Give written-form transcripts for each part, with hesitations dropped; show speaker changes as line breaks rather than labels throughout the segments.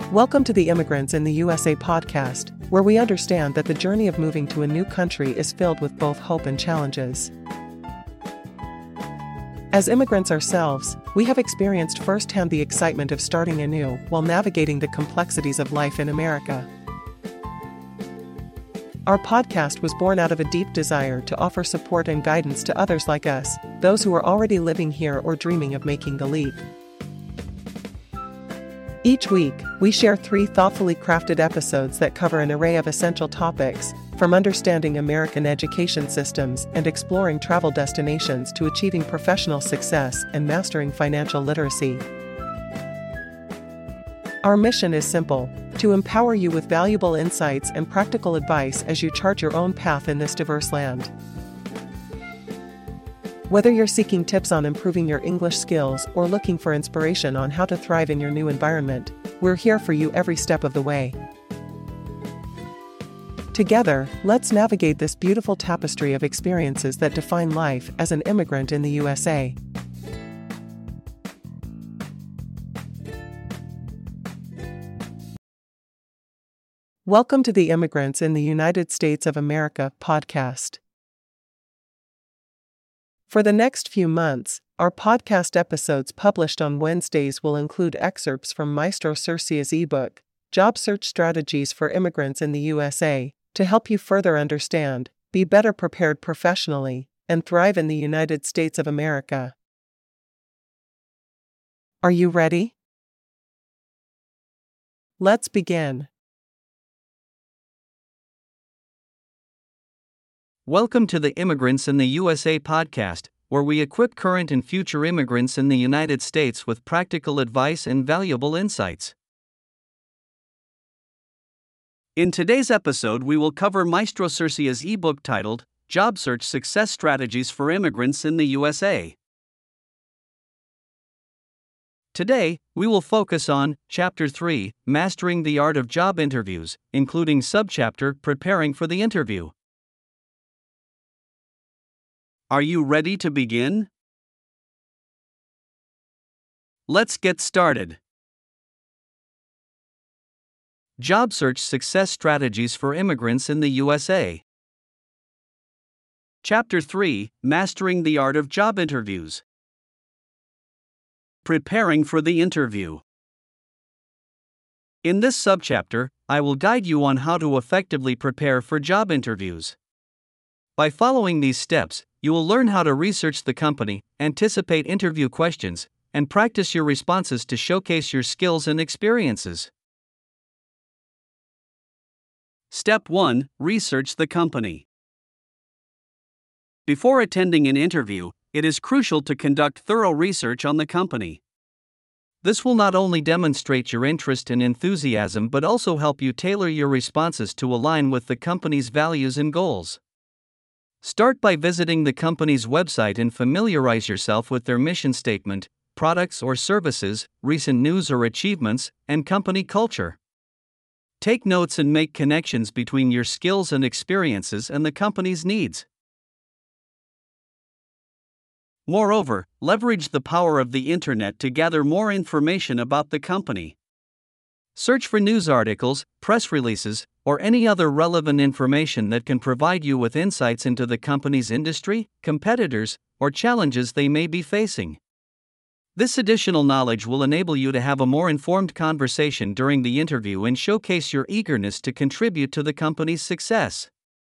Welcome to the Immigrants in the USA podcast, where we understand that the journey of moving to a new country is filled with both hope and challenges. As immigrants ourselves, we have experienced firsthand the excitement of starting anew while navigating the complexities of life in America. Our podcast was born out of a deep desire to offer support and guidance to others like us, those who are already living here or dreaming of making the leap. Each week, we share 3 thoughtfully crafted episodes that cover an array of essential topics, from understanding American education systems and exploring travel destinations to achieving professional success and mastering financial literacy. Our mission is simple: to empower you with valuable insights and practical advice as you chart your own path in this diverse land. Whether you're seeking tips on improving your English skills or looking for inspiration on how to thrive in your new environment, we're here for you every step of the way. Together, let's navigate this beautiful tapestry of experiences that define life as an immigrant in the USA. Welcome to the Immigrants in the United States of America podcast. For the next few months, our podcast episodes published on Wednesdays will include excerpts from Maestro Cercia's ebook, Job Search Strategies for Immigrants in the USA, to help you further understand, be better prepared professionally, and thrive in the United States of America. Are you ready? Let's begin.
Welcome to the Immigrants in the USA podcast, where we equip current and future immigrants in the United States with practical advice and valuable insights. In today's episode, we will cover Maestro Cercia's ebook titled Job Search Success Strategies for Immigrants in the USA. Today, we will focus on Chapter 3, Mastering the Art of Job Interviews, including Subchapter Preparing for the Interview. Are you ready to begin? Let's get started. Job Search Success Strategies for Immigrants in the USA. Chapter 3, Mastering the Art of Job Interviews. Preparing for the Interview. In this subchapter, I will guide you on how to effectively prepare for job interviews. By following these steps, you will learn how to research the company, anticipate interview questions, and practice your responses to showcase your skills and experiences. Step 1. Research the company. Before attending an interview, it is crucial to conduct thorough research on the company. This will not only demonstrate your interest and enthusiasm but also help you tailor your responses to align with the company's values and goals. Start by visiting the company's website and familiarize yourself with their mission statement, products or services, recent news or achievements, and company culture. Take notes and make connections between your skills and experiences and the company's needs. Moreover, leverage the power of the internet to gather more information about the company. Search for news articles, press releases, or any other relevant information that can provide you with insights into the company's industry, competitors, or challenges they may be facing. This additional knowledge will enable you to have a more informed conversation during the interview and showcase your eagerness to contribute to the company's success.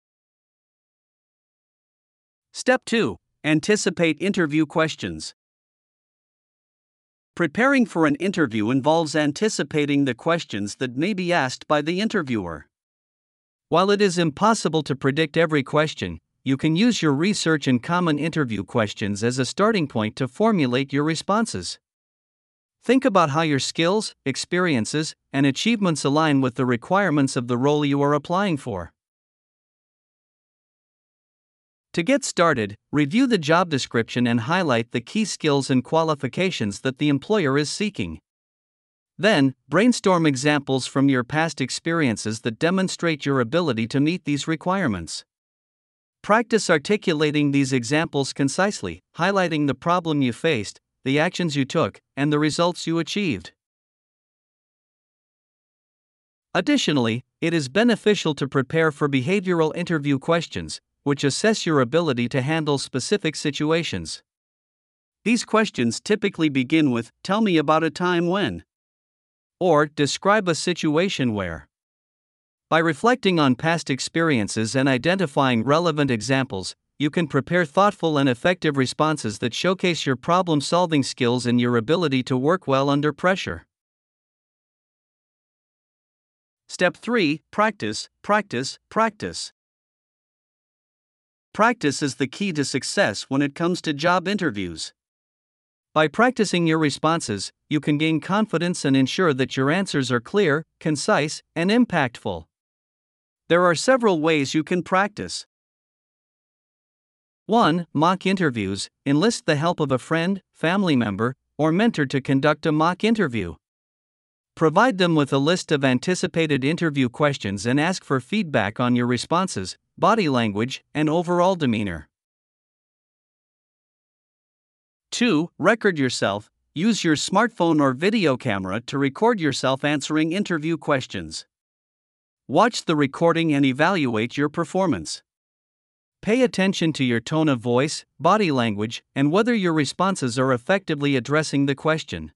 Step 2. Anticipate interview questions. Preparing for an interview involves anticipating the questions that may be asked by the interviewer. While it is impossible to predict every question, you can use your research and common interview questions as a starting point to formulate your responses. Think about how your skills, experiences, and achievements align with the requirements of the role you are applying for. To get started, review the job description and highlight the key skills and qualifications that the employer is seeking. Then, brainstorm examples from your past experiences that demonstrate your ability to meet these requirements. Practice articulating these examples concisely, highlighting the problem you faced, the actions you took, and the results you achieved. Additionally, it is beneficial to prepare for behavioral interview questions, which assess your ability to handle specific situations. These questions typically begin with, "Tell me about a time when," or "Describe a situation where." By reflecting on past experiences and identifying relevant examples, you can prepare thoughtful and effective responses that showcase your problem-solving skills and your ability to work well under pressure. Step 3. Practice, practice, practice. Practice is the key to success when it comes to job interviews. By practicing your responses, you can gain confidence and ensure that your answers are clear, concise, and impactful. There are several ways you can practice. 1. Mock interviews. Enlist the help of a friend, family member, or mentor to conduct a mock interview. Provide them with a list of anticipated interview questions and ask for feedback on your responses, body language, and overall demeanor. 2. Record yourself. Use your smartphone or video camera to record yourself answering interview questions. Watch the recording and evaluate your performance. Pay attention to your tone of voice, body language, and whether your responses are effectively addressing the question.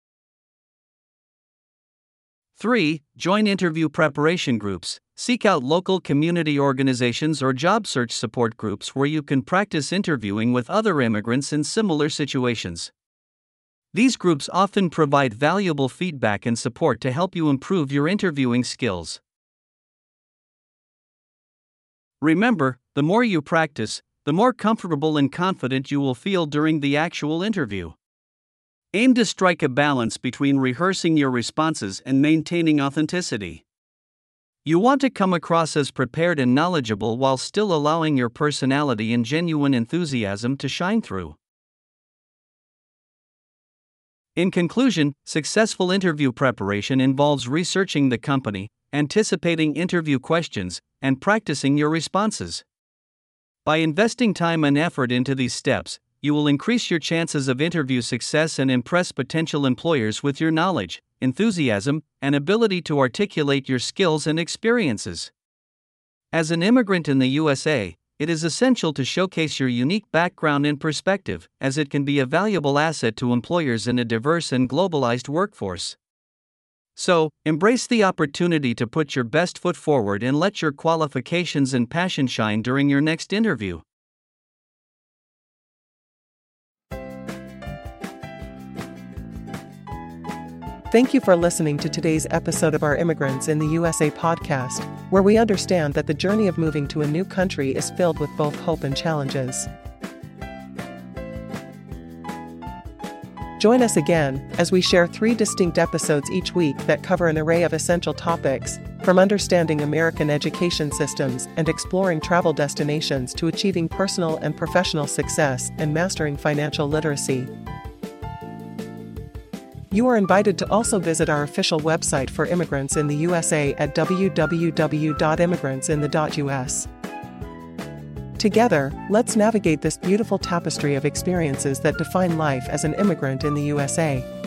3. Join interview preparation groups. Seek out local community organizations or job search support groups where you can practice interviewing with other immigrants in similar situations. These groups often provide valuable feedback and support to help you improve your interviewing skills. Remember, the more you practice, the more comfortable and confident you will feel during the actual interview. Aim to strike a balance between rehearsing your responses and maintaining authenticity. You want to come across as prepared and knowledgeable while still allowing your personality and genuine enthusiasm to shine through. In conclusion, successful interview preparation involves researching the company, anticipating interview questions, and practicing your responses. By investing time and effort into these steps, you will increase your chances of interview success and impress potential employers with your knowledge, enthusiasm, and ability to articulate your skills and experiences. As an immigrant in the USA, it is essential to showcase your unique background and perspective, as it can be a valuable asset to employers in a diverse and globalized workforce. So, embrace the opportunity to put your best foot forward and let your qualifications and passion shine during your next interview.
Thank you for listening to today's episode of our Immigrants in the USA podcast, where we understand that the journey of moving to a new country is filled with both hope and challenges. Join us again as we share 3 distinct episodes each week that cover an array of essential topics, from understanding American education systems and exploring travel destinations to achieving personal and professional success and mastering financial literacy. You are invited to also visit our official website for immigrants in the USA at www.immigrantsinthe.us. Together, let's navigate this beautiful tapestry of experiences that define life as an immigrant in the USA.